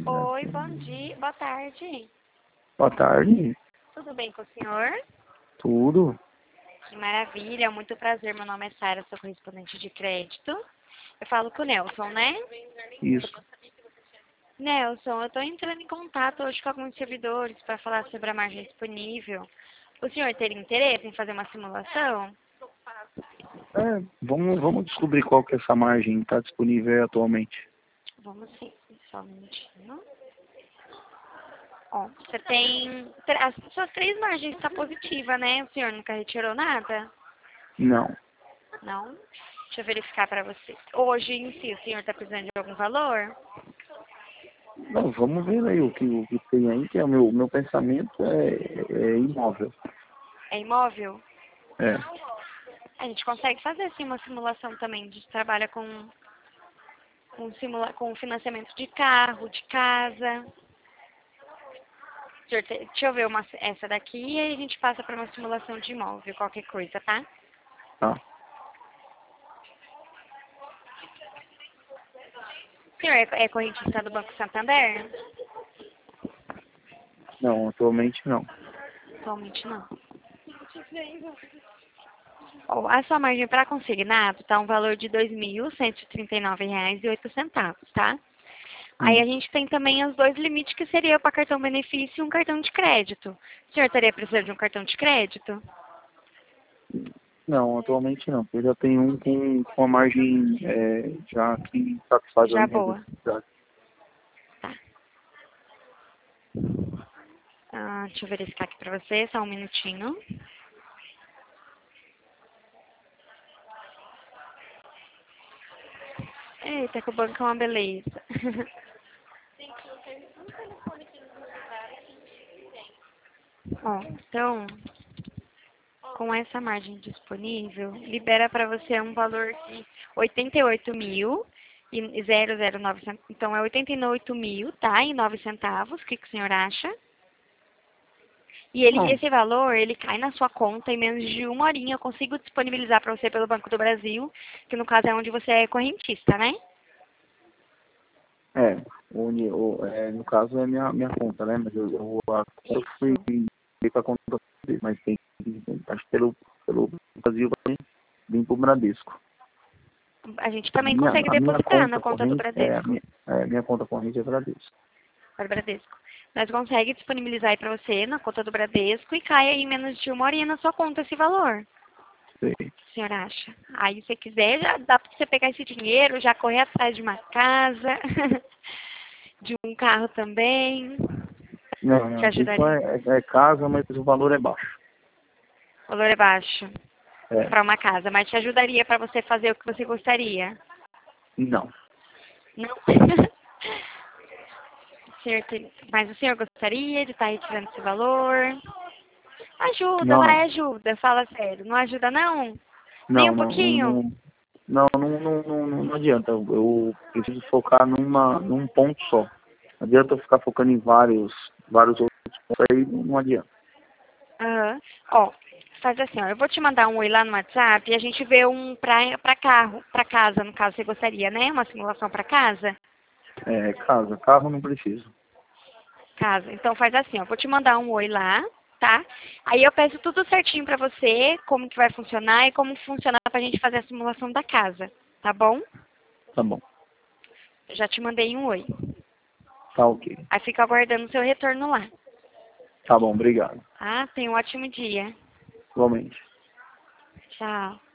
Oi, bom dia, boa tarde. Boa tarde. Tudo bem com o senhor? Tudo? Que maravilha, muito prazer. Meu nome é Sara, sou correspondente de crédito. Eu falo com o Nelson, né? Isso. Nelson, eu estou entrando em contato hoje com alguns servidores para falar sobre a margem disponível. O senhor teria interesse em fazer uma simulação? Vamos descobrir qual que é essa margem que está disponível aí atualmente. Vamos sim, só um minutinho. Ó, você tem... As suas 3 margens estão positivas, né? O senhor nunca retirou nada? Não. Não? Deixa eu verificar para você. Hoje em si, o senhor está precisando de algum valor? Não, vamos ver aí o que tem aí, que é o meu pensamento é imóvel. É imóvel? É. A gente consegue fazer sim uma simulação também. A gente trabalha com financiamento de carro, de casa. Deixa eu ver essa daqui e aí a gente passa para uma simulação de imóvel, qualquer coisa, tá? Tá. O senhor é correntista do Banco Santander? Não, atualmente não. Atualmente não. Ó, a sua margem para consignado está um valor de R$ 2.139,08, tá? Aí a gente tem também os 2 limites que seria para cartão benefício e um cartão de crédito. O senhor estaria precisando de um cartão de crédito? Não, atualmente não. Eu já tenho um com a margem já que satisfaz a Já minha boa. necessidade. Tá. Deixa eu verificar aqui para você, só um minutinho. Eita, que o banco é uma beleza. Ó, então, com essa margem disponível, libera para você um valor de 88.009 centavos. Então, é 88 mil, tá? E 9 centavos. O que o senhor acha? E Não, esse valor, ele cai na sua conta em menos de 1 horinha. Eu consigo disponibilizar para você pelo Banco do Brasil, que no caso é onde você é correntista, né? no caso é minha conta, né? Mas eu fui Isso. para a conta dele, mas acho que pelo Brasil vai vir para o Bradesco. A gente A também minha, consegue a minha depositar na conta conta do corrente Bradesco. minha conta corrente é Bradesco. Para o Bradesco. Nós consegue disponibilizar aí para você na conta do Bradesco e cai aí em menos de 1 horinha na sua conta esse valor. Sei. O senhor acha? Aí, se quiser, já dá para você pegar esse dinheiro, já correr atrás de uma casa, de um carro também, Não, que isso ajudaria. é casa, mas o valor é baixo. O valor é baixo É, para uma casa, mas te ajudaria para você fazer o que você gostaria. não. Não? Mas o senhor gostaria de estar retirando esse valor? Ajuda, vai, Não, ajuda. Fala sério. Não ajuda, não? Nem não, um não, pouquinho? não adianta. Eu preciso focar num ponto só. Não adianta eu ficar focando em vários outros pontos aí, não adianta. Aham. Ó, faz assim, ó. Eu vou te mandar um oi lá no WhatsApp e a gente vê um pra casa, no caso, você gostaria, né? Uma simulação pra casa? Carro não preciso. Casa. Então faz assim, ó. Vou te mandar um oi lá, tá? Aí eu peço tudo certinho pra você, como que vai funcionar e como funciona pra gente fazer a simulação da casa, tá bom? Tá bom. Já te mandei um oi. Tá ok. Aí fica aguardando o seu retorno lá. Tá bom, obrigado. Ah, tenha um ótimo dia. Igualmente. Tchau.